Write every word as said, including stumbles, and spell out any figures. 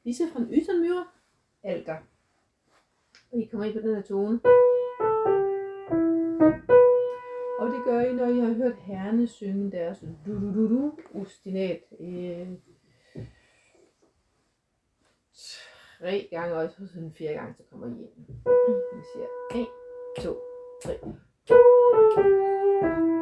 Lisa fra Yttermyre, alter. Og I kommer ind på den her tone. Og det gør I, når I har hørt herrerne synge deres du-du-du-du ostinat. Øh, tre gange, og så sådan fire gange, så kommer I ind. Vi siger en, to, tre.